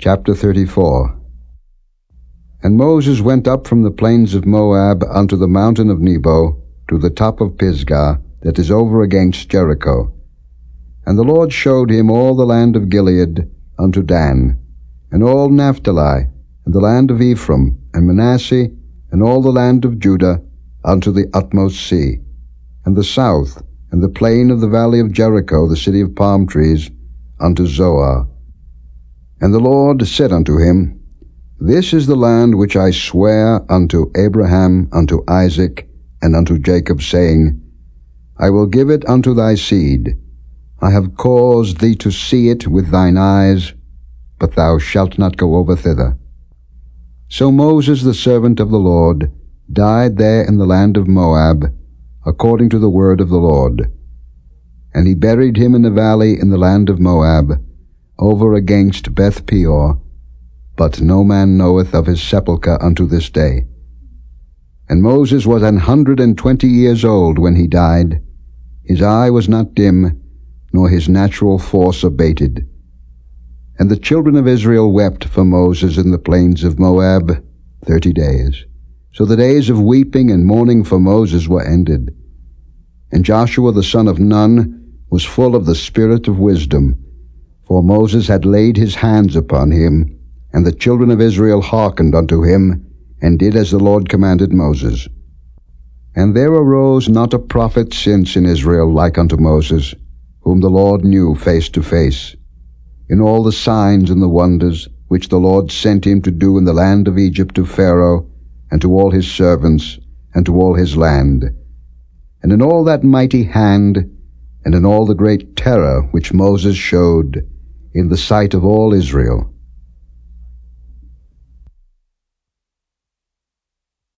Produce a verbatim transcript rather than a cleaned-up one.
Chapter thirty-four. And Moses went up from the plains of Moab unto the mountain of Nebo, to the top of Pisgah, that is over against Jericho. And the Lord showed him all the land of Gilead unto Dan, and all Naphtali, and the land of Ephraim, and Manasseh, and all the land of Judah, unto the utmost sea, and the south, and the plain of the valley of Jericho, the city of palm trees, unto Zoar. And the Lord said unto him, This is the land which I swear unto Abraham, unto Isaac, and unto Jacob, saying, I will give it unto thy seed. I have caused thee to see it with thine eyes, but thou shalt not go over thither. So Moses the servant of the Lord died there in the land of Moab, according to the word of the Lord. And he buried him in the valley in the land of Moab, over against Beth Peor, but no man knoweth of his sepulchre unto this day. And Moses was an hundred and twenty years old when he died. His eye was not dim, nor his natural force abated. And the children of Israel wept for Moses in the plains of Moab thirty days. So the days of weeping and mourning for Moses were ended. And Joshua the son of Nun was full of the spirit of wisdom, for Moses had laid his hands upon him, and the children of Israel hearkened unto him, and did as the Lord commanded Moses. And there arose not a prophet since in Israel like unto Moses, whom the Lord knew face to face, in all the signs and the wonders which the Lord sent him to do in the land of Egypt to Pharaoh, and to all his servants, and to all his land, and in all that mighty hand, and in all the great terror which Moses showed in the sight of all Israel.